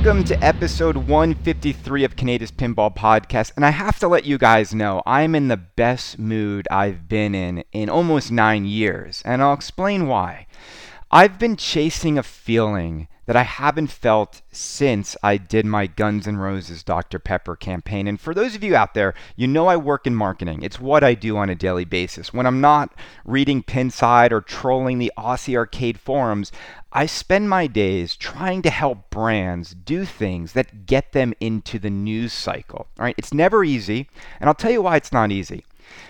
Welcome to episode 153 of Canada's Pinball Podcast, and I have to let you guys know I'm in the best mood I've been in almost 9 years, and I'll explain why. I've been chasing a feeling that I haven't felt since I did my Guns N' Roses Dr. Pepper campaign. And for those of you out there, you know I work in marketing. It's what I do on a daily basis. When I'm not reading Pinside or trolling the Aussie arcade forums, I spend my days trying to help brands do things that get them into the news cycle. All right? It's never easy, and I'll tell you why it's not easy.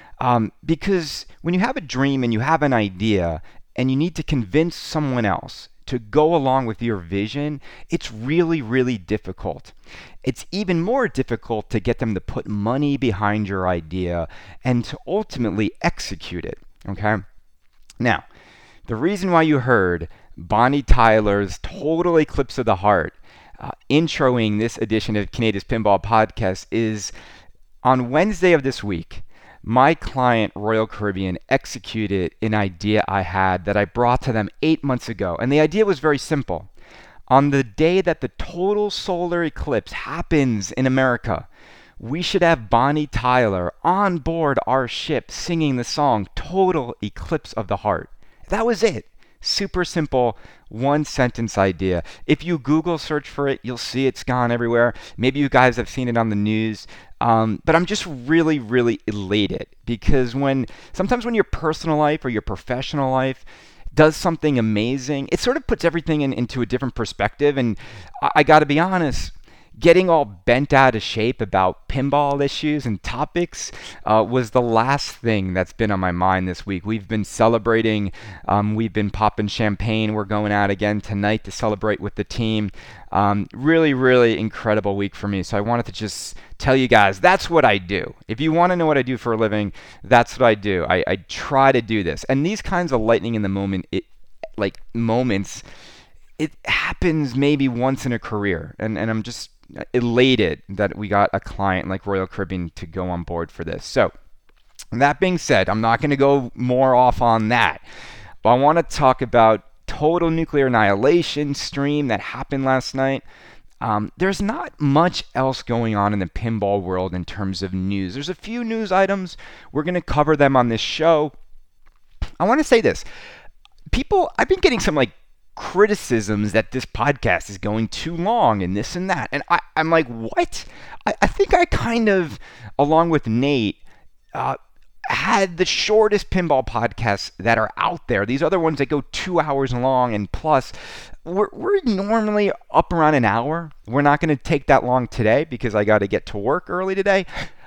Because when you have a dream and you have an idea and you need to convince someone else to go along with your vision, it's really, really difficult. It's even more difficult to get them to put money behind your idea and to ultimately execute it, okay? Now, the reason why you heard Bonnie Tyler's Total Eclipse of the Heart introing this edition of Canada's Pinball Podcast is on Wednesday of this week, my client, Royal Caribbean, executed an idea I had that I brought to them 8 months ago. And the idea was very simple. On the day that the total solar eclipse happens in America, we should have Bonnie Tyler on board our ship singing the song Total Eclipse of the Heart. That was it. Super simple, one sentence idea. If you Google search for it, you'll see it's gone everywhere. Maybe you guys have seen it on the news. But I'm just really, really elated because sometimes when your personal life or your professional life does something amazing, it sort of puts everything into a different perspective. And I got to be honest, getting all bent out of shape about pinball issues and topics was the last thing that's been on my mind this week. We've been celebrating. We've been popping champagne. We're going out again tonight to celebrate with the team. Really, really incredible week for me. So I wanted to just tell you guys, that's what I do. If you want to know what I do for a living, that's what I do. I try to do this. And these kinds of lightning in the moment, moments, it happens maybe once in a career. And I'm just elated that we got a client like Royal Caribbean to go on board for this. So that being said, I'm not going to go more off on that, but I want to talk about Total Nuclear Annihilation stream that happened last night. There's not much else going on in the pinball world in terms of news. There's a few news items. We're going to cover them on this show. I want to say this. I've been getting some criticisms that this podcast is going too long and this and that. And I'm like, what? I think I kind of, along with Nate, had the shortest pinball podcasts that are out there. These other ones that go 2 hours long, and plus, we're normally up around an hour. We're not going to take that long today because I got to get to work early today.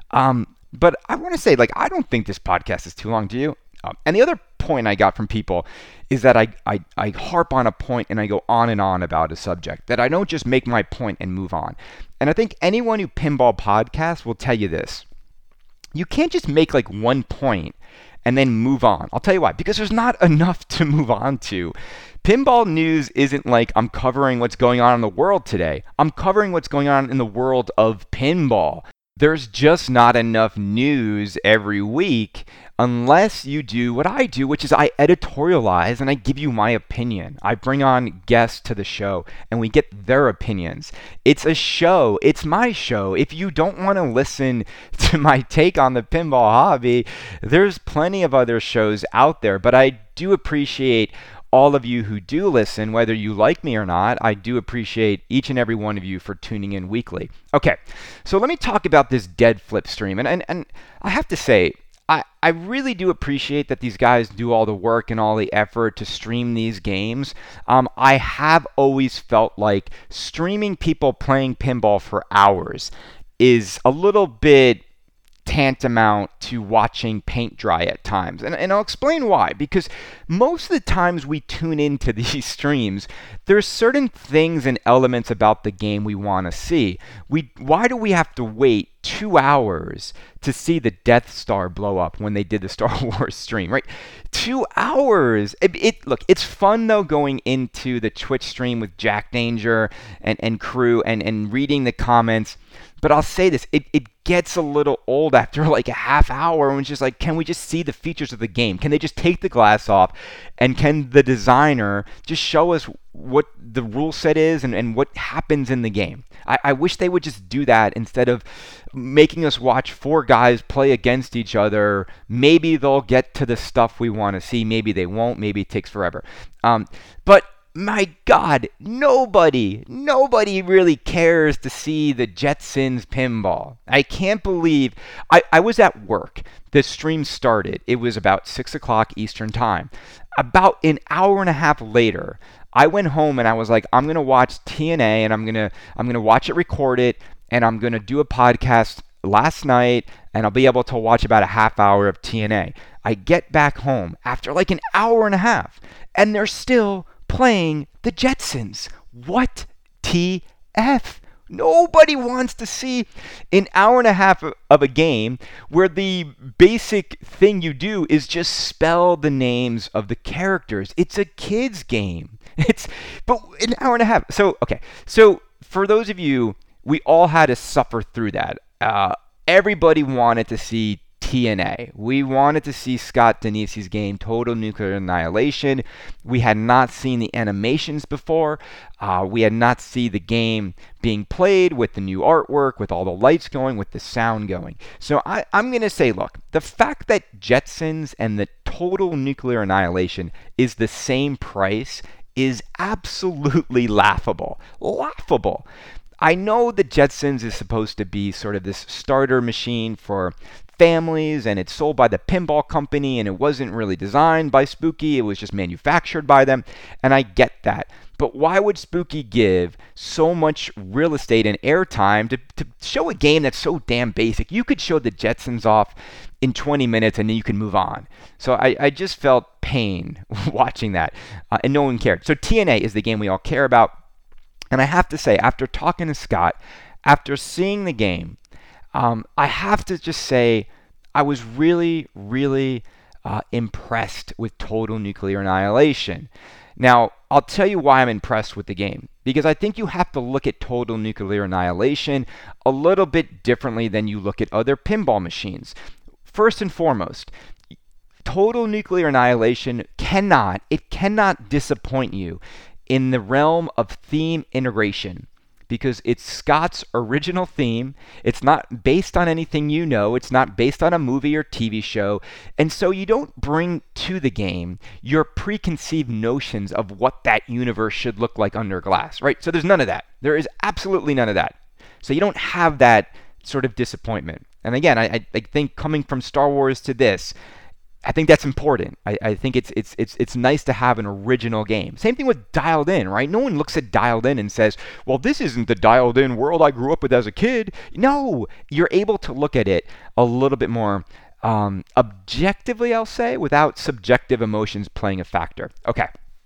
But I want to say, I don't think this podcast is too long. Do you? And the other point I got from people is that I harp on a point and I go on and on about a subject, that I don't just make my point and move on. And I think anyone who pinball podcasts will tell you this. You can't just make one point and then move on. I'll tell you why. Because there's not enough to move on to. Pinball news isn't like I'm covering what's going on in the world today. I'm covering what's going on in the world of pinball. There's just not enough news every week unless you do what I do, which is I editorialize and I give you my opinion. I bring on guests to the show and we get their opinions. It's a show. It's my show. If you don't want to listen to my take on the pinball hobby, there's plenty of other shows out there. But I do appreciate all of you who do listen, whether you like me or not. I do appreciate each and every one of you for tuning in weekly. Okay, so let me talk about this Dead Flip stream. And I have to say, I really do appreciate that these guys do all the work and all the effort to stream these games. I have always felt like streaming people playing pinball for hours is a little bit tantamount to watching paint dry at times. And I'll explain why. Because most of the times we tune into these streams, there's certain things and elements about the game we want to see. Why do we have to wait 2 hours to see the Death Star blow up when they did the Star Wars stream, right? 2 hours. Look, it's fun though going into the Twitch stream with Jack Danger and crew and reading the comments. But I'll say this, it gets a little old after like a half hour when it's just like, can we just see the features of the game? Can they just take the glass off, and can the designer just show us what the rule set is and what happens in the game? I wish they would just do that instead of making us watch four guys play against each other. Maybe they'll get to the stuff we want to see. Maybe they won't. Maybe it takes forever. But my God, nobody really cares to see the Jetsons pinball. I can't believe I was at work. The stream started. It was about 6 o'clock Eastern time. About an hour and a half later, I went home and I was like, I'm gonna watch TNA, and I'm gonna watch it, record it, and I'm gonna do a podcast last night, and I'll be able to watch about a half hour of TNA. I get back home after like an hour and a half, and they're still playing the Jetsons. What TF? Nobody wants to see an hour and a half of a game where the basic thing you do is just spell the names of the characters. It's a kid's game. But an hour and a half. So, okay. So, for those of you, we all had to suffer through that. Everybody wanted to see TNA. We wanted to see Scott Denise's game, Total Nuclear Annihilation. We had not seen the animations before. We had not seen the game being played with the new artwork, with all the lights going, with the sound going. So I'm going to say, look, the fact that Jetsons and the Total Nuclear Annihilation is the same price is absolutely laughable. Laughable. I know the Jetsons is supposed to be sort of this starter machine for families, and it's sold by the pinball company, and it wasn't really designed by Spooky. It was just manufactured by them, and I get that. But why would Spooky give so much real estate and airtime to show a game that's so damn basic? You could show the Jetsons off in 20 minutes and then you can move on. So I just felt pain watching that, and no one cared. So TNA is the game we all care about. And I have to say, after talking to Scott, after seeing the game, I have to just say I was really, really impressed with Total Nuclear Annihilation. Now, I'll tell you why I'm impressed with the game. Because I think you have to look at Total Nuclear Annihilation a little bit differently than you look at other pinball machines. First and foremost, Total Nuclear Annihilation cannot disappoint you in the realm of theme integration, because it's Scott's original theme. It's not based on anything you know. It's not based on a movie or TV show. And so you don't bring to the game your preconceived notions of what that universe should look like under glass, right? So there's none of that. There is absolutely none of that. So you don't have that sort of disappointment. And again, I think coming from Star Wars to this, I think that's important. I think it's nice to have an original game. Same thing with Dialed In, right? No one looks at Dialed In and says, well, this isn't the Dialed In world I grew up with as a kid. No, you're able to look at it a little bit more objectively, I'll say, without subjective emotions playing a factor. Okay,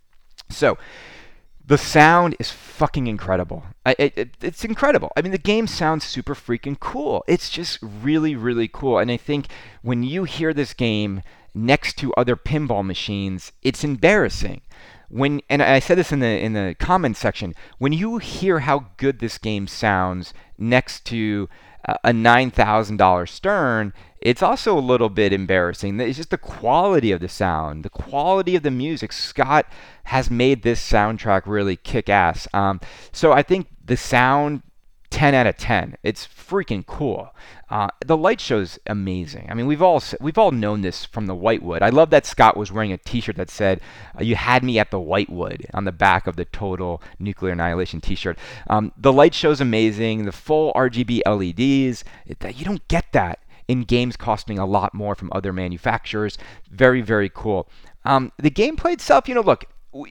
so the sound is fucking incredible. It's incredible. I mean, the game sounds super freaking cool. It's just really, really cool. And I think when you hear this game next to other pinball machines, it's embarrassing. And I said this in the comments section, when you hear how good this game sounds next to a $9,000 Stern, it's also a little bit embarrassing. It's just the quality of the sound, the quality of the music. Scott has made this soundtrack really kick ass. So I think the sound, 10 out of 10. It's freaking cool. The light show's amazing. I mean, we've all known this from the Whitewood. I love that Scott was wearing a T-shirt that said, "You had me at the Whitewood" on the back of the Total Nuclear Annihilation T-shirt. The light show's amazing. The full RGB LEDs. You don't get that in games costing a lot more from other manufacturers. Very, very cool. The gameplay itself, look,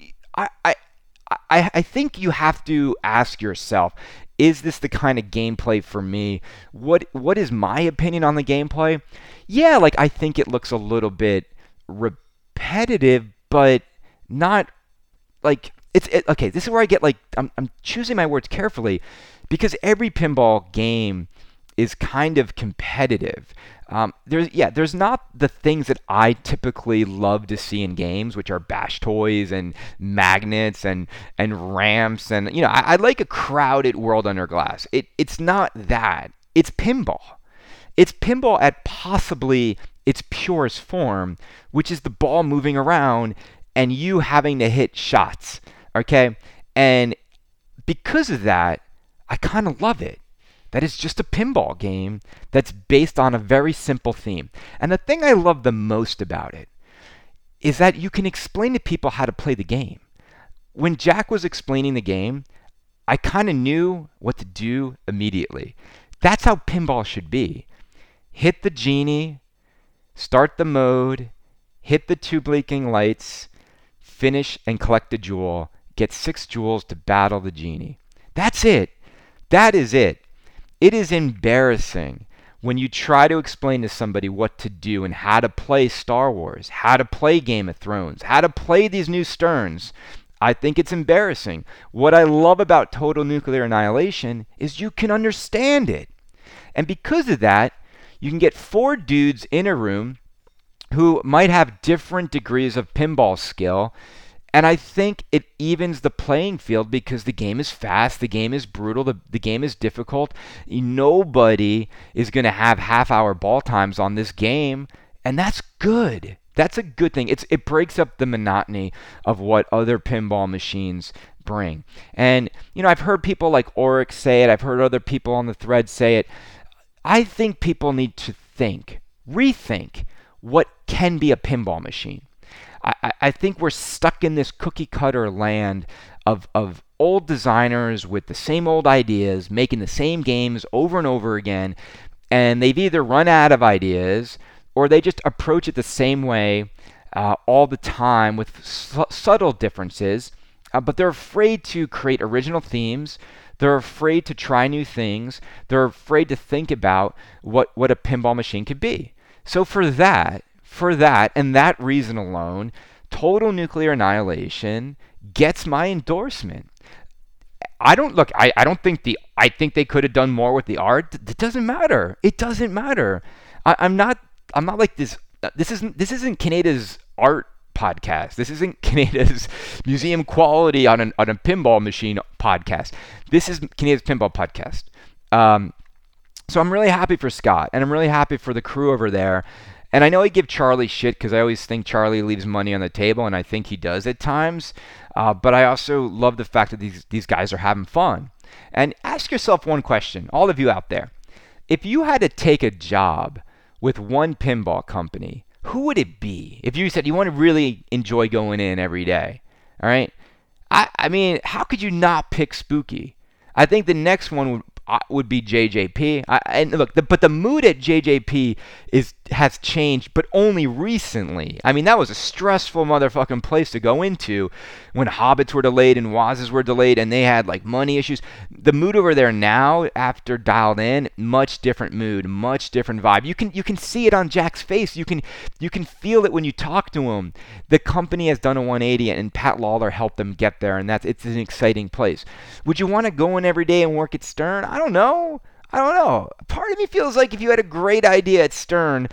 I think you have to ask yourself, is this the kind of gameplay for me? What is my opinion on the gameplay? Yeah, I think it looks a little bit repetitive, but not okay, this is where I get I'm choosing my words carefully, because every pinball game is kind of competitive. There's not the things that I typically love to see in games, which are bash toys and magnets and ramps, and I like a crowded world under glass. It's not that. It's pinball. It's pinball at possibly its purest form, which is the ball moving around and you having to hit shots. Okay, and because of that, I kind of love it. That is just a pinball game that's based on a very simple theme. And the thing I love the most about it is that you can explain to people how to play the game. When Jack was explaining the game, I kind of knew what to do immediately. That's how pinball should be. Hit the genie, start the mode, hit the two blinking lights, finish and collect a jewel, get 6 jewels to battle the genie. That's it. That is it. It is embarrassing when you try to explain to somebody what to do and how to play Star Wars, how to play Game of Thrones, how to play these new Sterns. I think it's embarrassing. What I love about Total Nuclear Annihilation is you can understand it. And because of that, you can get 4 dudes in a room who might have different degrees of pinball skill. And I think it evens the playing field because the game is fast, the game is brutal, the game is difficult. Nobody is going to have half-hour ball times on this game, and that's good. That's a good thing. It breaks up the monotony of what other pinball machines bring. And, I've heard people like Oryx say it. I've heard other people on the thread say it. I think people need to rethink what can be a pinball machine. I think we're stuck in this cookie cutter land of old designers with the same old ideas, making the same games over and over again, and they've either run out of ideas or they just approach it the same way all the time with subtle differences, but they're afraid to create original themes. They're afraid to try new things. They're afraid to think about what a pinball machine could be. So for that and that reason alone, Total Nuclear Annihilation gets my endorsement. I think they could have done more with the art. It doesn't matter. It doesn't matter. I'm not like this. This isn't Kaneda's art podcast. This isn't Kaneda's museum quality on a pinball machine podcast. This is Kaneda's pinball podcast. So I'm really happy for Scott, and I'm really happy for the crew over there. And I know I give Charlie shit because I always think Charlie leaves money on the table, and I think he does at times. But I also love the fact that these guys are having fun. And ask yourself one question, all of you out there. If you had to take a job with one pinball company, who would it be? If you said you want to really enjoy going in every day, all right? I mean, how could you not pick Spooky? I think the next one would be JJP. And look, but the mood at JJP has changed, but only recently. I mean, that was a stressful motherfucking place to go into when Hobbits were delayed and Wazes were delayed, and they had like money issues. The mood over there now, after Dialed In, much different mood, much different vibe. You can see it on Jack's face. You can feel it when you talk to him. The company has done a 180, and Pat Lawler helped them get there, and it's an exciting place. Would you want to go in every day and work at Stern? I don't know. Part of me feels like if you had a great idea at Stern,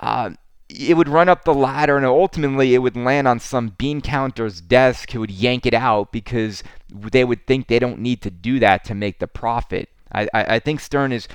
it would run up the ladder and ultimately it would land on some bean counter's desk who would yank it out because they would think they don't need to do that to make the profit. I think Stern is,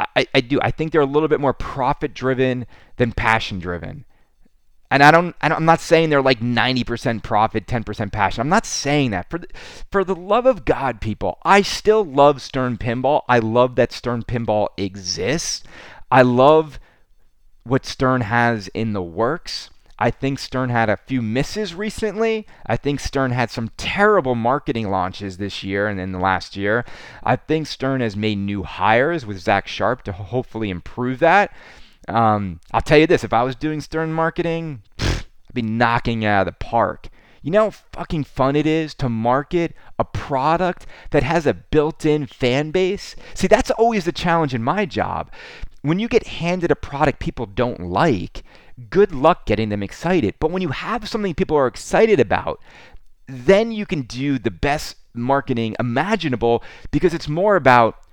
I think they're a little bit more profit driven than passion driven. And I'm not saying they're like 90% profit, 10% passion. I'm not saying that. For the love of God, people, I still love Stern Pinball. I love that Stern Pinball exists. I love what Stern has in the works. I think Stern had a few misses recently. I think Stern had some terrible marketing launches this year and in the last year. I think Stern has made new hires with Zach Sharp to hopefully improve that. I'll tell you this, if I was doing Stern marketing, I'd be knocking it out of the park. You know how fucking fun it is to market a product that has a built-in fan base? See, that's always the challenge in my job. When you get handed a product people don't like, good luck getting them excited. But when you have something people are excited about, then you can do the best marketing imaginable because it's more about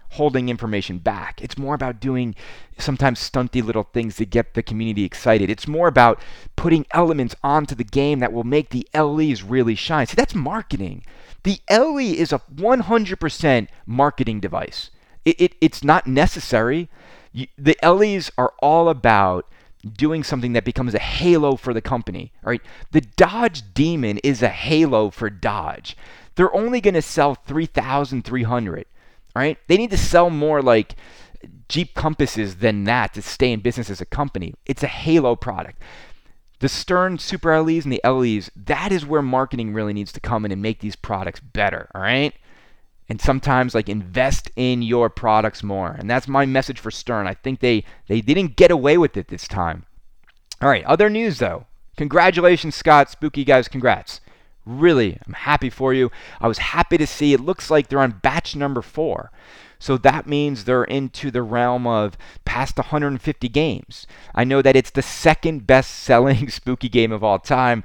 holding information back. It's more about doing sometimes stunty little things to get the community excited. It's more about putting elements onto the game that will make the LEs really shine. See, that's marketing. The LE is a 100% marketing device. It's not necessary. The LEs are all about doing something that becomes a halo for the company, right? The Dodge Demon is a halo for Dodge. They're only going to sell 3,300, right? They need to sell more like Jeep Compasses than that to stay in business as a company. It's a halo product. The Stern Super LEs and the LEs, that is where marketing really needs to come in and make these products better, all right? And sometimes like invest in your products more. And that's my message for Stern. I think they didn't get away with it this time. All right, other news though. Congratulations, Scott. Spooky guys, congrats. Really, I'm happy for you. I was happy to see it looks like they're on batch number 4. So that means they're into the realm of past 150 games. I know that it's the second best-selling spooky game of all time.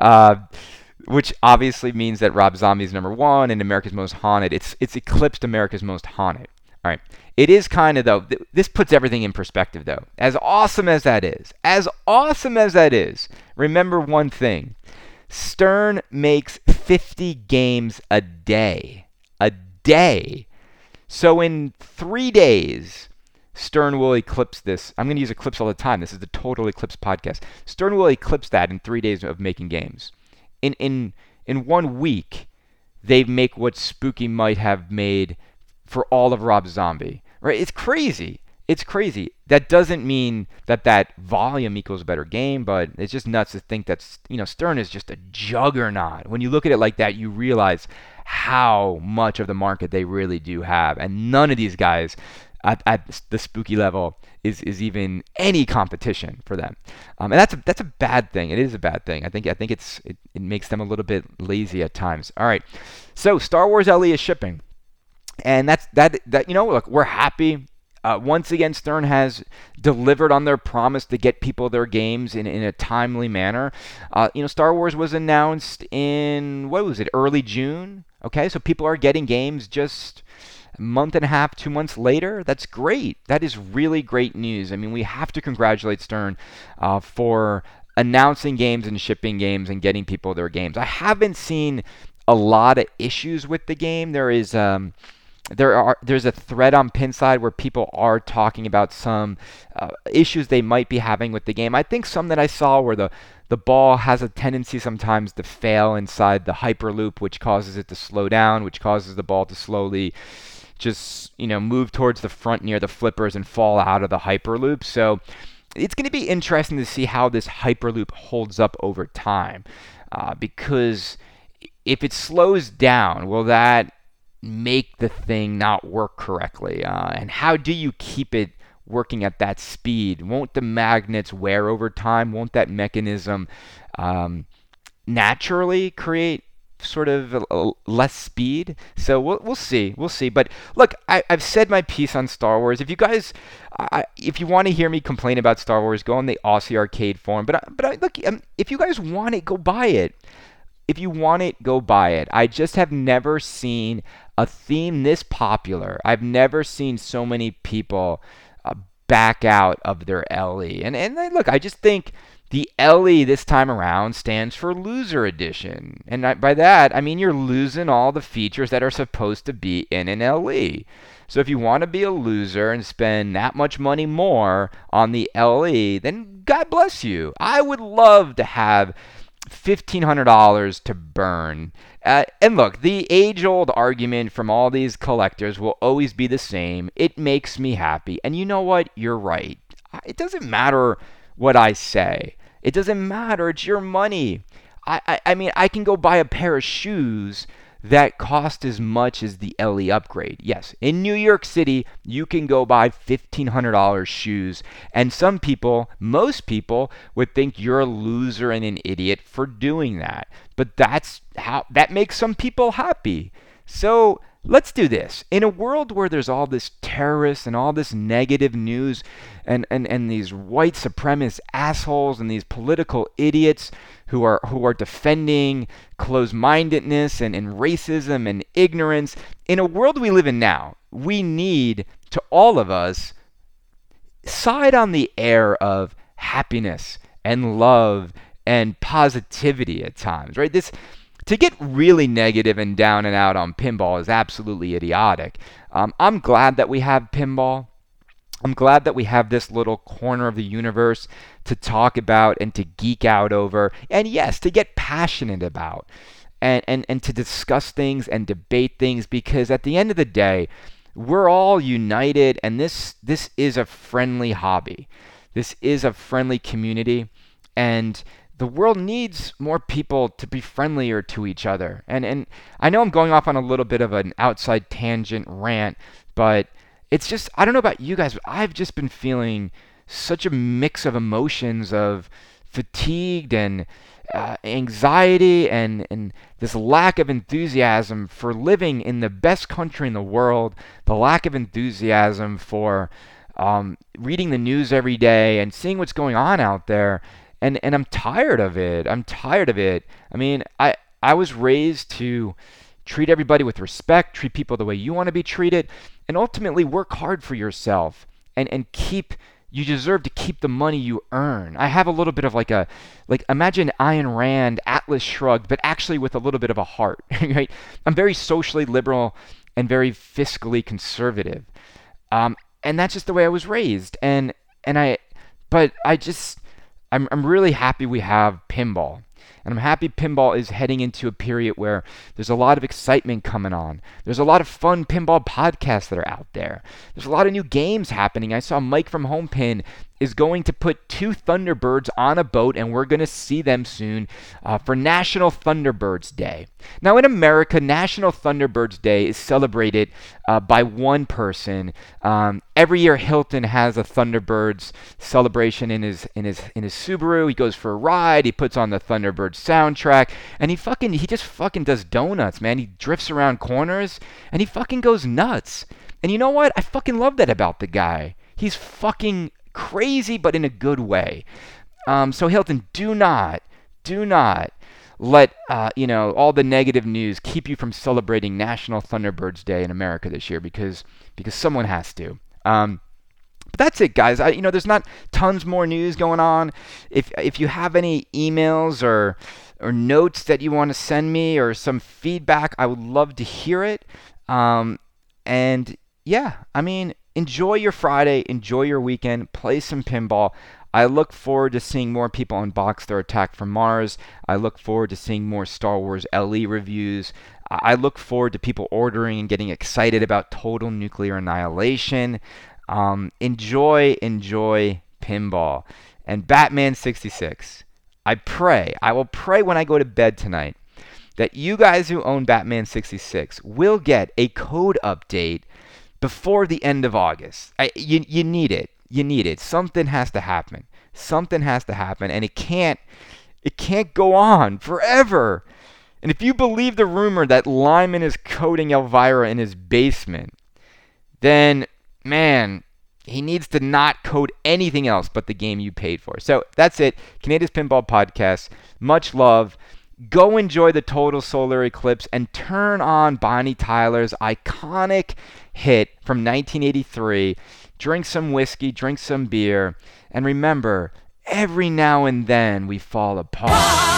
Which obviously means that Rob Zombie's number 1 and America's Most Haunted. It's eclipsed America's Most Haunted. All right. It is kind of, though, this puts everything in perspective, though. As awesome as that is, remember one thing. Stern makes 50 games a day. A day. So in 3 days, Stern will eclipse this. I'm going to use eclipse all the time. This is the Total Eclipse podcast. Stern will eclipse that in 3 days of making games. In 1 week, they make what Spooky might have made for all of Rob Zombie. Right? It's crazy. It's crazy. That doesn't mean that volume equals a better game, but it's just nuts to think that, Stern is just a juggernaut. When you look at it like that, you realize how much of the market they really do have. And none of these guys at the Spooky level is even any competition for them, and that's a bad thing. It is a bad thing. I think it makes them a little bit lazy at times. All right, so Star Wars LE is shipping, and that's look, we're happy. Once again, Stern has delivered on their promise to get people their games in a timely manner. Star Wars was announced in early June. Okay, so people are getting games just month and a half, 2 months later. That's great. That is really great news. I mean, we have to congratulate Stern for announcing games and shipping games and getting people their games. I haven't seen a lot of issues with the game. There's a thread on Pinside where people are talking about some issues they might be having with the game. I think some that I saw where the ball has a tendency sometimes to fail inside the Hyperloop, which causes it to slow down, which causes the ball to slowly just move towards the front near the flippers and fall out of the Hyperloop. So it's going to be interesting to see how this Hyperloop holds up over time, because if it slows down, will that make the thing not work correctly? And how do you keep it working at that speed? Won't the magnets wear over time? Won't that mechanism naturally create sort of less speed? So we'll see. But look, I've said my piece on Star Wars. If you guys, if you want to hear me complain about Star Wars, go on the Aussie Arcade forum. But look, if you guys want it, go buy it. If you want it, go buy it. I just have never seen a theme this popular. I've never seen so many people back out of their LE. And look, I just think the LE this time around stands for Loser Edition. And by that, I mean you're losing all the features that are supposed to be in an LE. So if you want to be a loser and spend that much money more on the LE, then God bless you. I would love to have $1,500 to burn. And look, the age-old argument from all these collectors will always be the same. It makes me happy. And you know what? You're right. It doesn't matter what I say. It doesn't matter. It's your money. I mean, I can go buy a pair of shoes that cost as much as the LE upgrade. Yes, in New York City, you can go buy $1,500 shoes, and some people, most people, would think you're a loser and an idiot for doing that. But that makes some people happy. So Let's do this. In a world where there's all this terrorists and all this negative news and these white supremacist assholes and these political idiots who are defending closed-mindedness and racism and ignorance, in a world we live in now, we need to all of us side on the air of happiness and love and positivity at times, right? This to get really negative and down and out on pinball is absolutely idiotic. I'm glad that we have pinball. I'm glad that we have this little corner of the universe to talk about and to geek out over, and yes, to get passionate about, and to discuss things and debate things, because at the end of the day, we're all united, and this is a friendly hobby. This is a friendly community, and the world needs more people to be friendlier to each other. And I know I'm going off on a little bit of an outside tangent rant, but it's just, I don't know about you guys, but I've just been feeling such a mix of emotions of fatigued and anxiety and this lack of enthusiasm for living in the best country in the world, the lack of enthusiasm for reading the news every day and seeing what's going on out there. And I'm tired of it. I'm tired of it. I mean, I was raised to treat everybody with respect, treat people the way you want to be treated, and ultimately work hard for yourself and you deserve to keep the money you earn. I have a little bit of like imagine Ayn Rand, Atlas Shrugged, but actually with a little bit of a heart, right? I'm very socially liberal and very fiscally conservative. And that's just the way I was raised. I'm really happy we have pinball. And I'm happy pinball is heading into a period where there's a lot of excitement coming on. There's a lot of fun pinball podcasts that are out there. There's a lot of new games happening. I saw Mike from Homepin is going to put 2 Thunderbirds on a boat, and we're going to see them soon for National Thunderbirds Day. Now, in America, National Thunderbirds Day is celebrated by one person. Every year, Hilton has a Thunderbirds celebration in his Subaru. He goes for a ride. He puts on the Thunderbirds soundtrack, and he just fucking does donuts, man. He drifts around corners, and he fucking goes nuts. And you know what? I fucking love that about the guy. He's fucking crazy, but in a good way. So Hilton, do not let all the negative news keep you from celebrating National Thunderbirds Day in America this year, because someone has to. But that's it, guys. There's not tons more news going on. If you have any emails or notes that you want to send me or some feedback, I would love to hear it. And yeah, I mean, enjoy your Friday, enjoy your weekend, play some pinball. I look forward to seeing more people unbox their Attack from Mars. I look forward to seeing more Star Wars LE reviews. I look forward to people ordering and getting excited about Total Nuclear Annihilation. Enjoy pinball. And Batman 66. I will pray when I go to bed tonight that you guys who own Batman 66 will get a code update before the end of August. You need it. You need it. Something has to happen. Something has to happen, and it can't go on forever. And if you believe the rumor that Lyman is coding Elvira in his basement, then, man, he needs to not code anything else but the game you paid for. So that's it. Canada's Pinball Podcast. Much love. Go enjoy the total solar eclipse and turn on Bonnie Tyler's iconic hit from 1983. Drink some whiskey, drink some beer, and remember, every now and then we fall apart.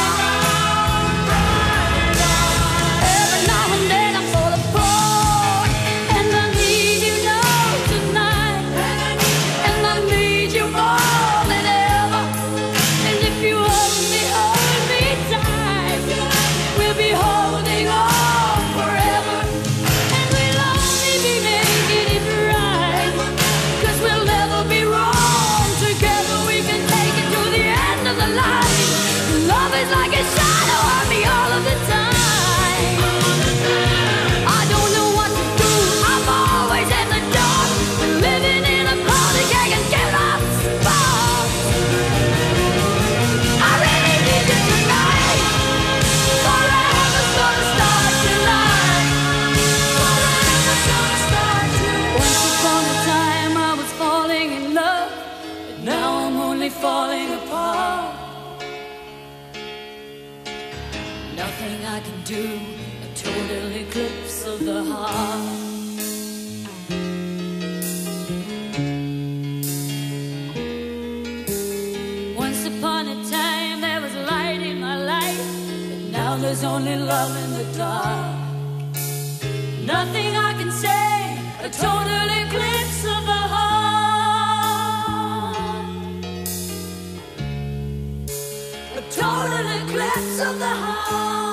Nothing I can do, a total eclipse of the heart. Once upon a time there was light in my life, but now there's only love in the dark. Nothing I can say, a total eclipse of the heart. A total eclipse of the heart.